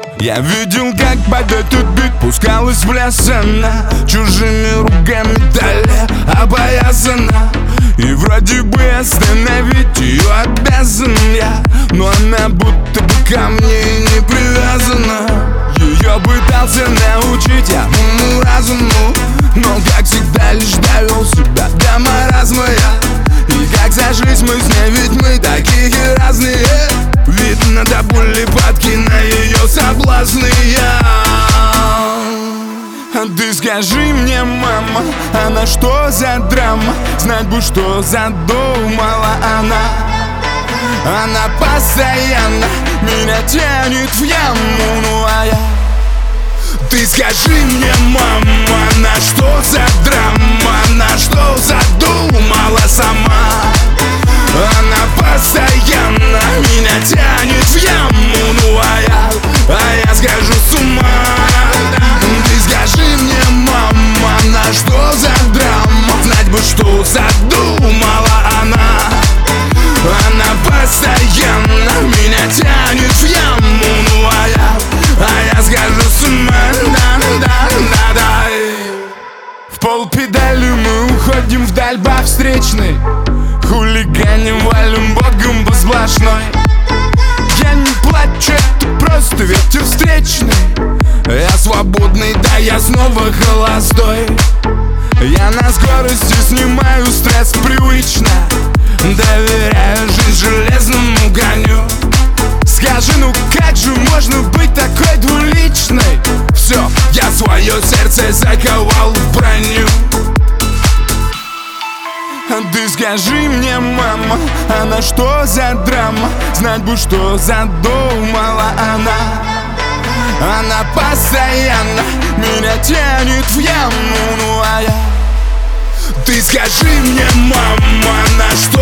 Я видел, как под этот бит пускалась в лес она, чужими руками далее обоязана. И вроде бы остановить ее обязан я, но она будто бы ко мне не привязана. Ее пытался научить я уму-разуму, но как всегда лишь довел себя до маразма я. И как сошлись мы с ней, ведь мы такие разные. Видно до боли падки на ее соблазны я. А ты скажи мне, мама, она что за драма? Знать бы, что задумала она. Она постоянно меня тянет в яму, ну а я. Ты скажи мне, мама, она что за драма? Она что задумала сама? Она постоянно меня тянет в яму, ну а я схожу с ума. Ты скажи мне, мама, она что за драма? Знать бы, что задумала она. Она постоянно меня тянет в яму, ну а я схожу с ума. В полпедали мы уходим вдаль по встречной, хулиганим, валим богом по сплошной. Я не плачу, это просто ветер встречный. Я свободный, да я снова холостой. Я на скорости снимаю стресс привычно, доверяю жизнь железному коню. Скажи, ну как же можно быть такой двуличной? Все, я свое сердце заковал в броню. А ты скажи мне, мама, она что за драма? Знать бы, что задумала она. Она постоянно меня тянет в яму, ну а я. Ты скажи мне, мама, она что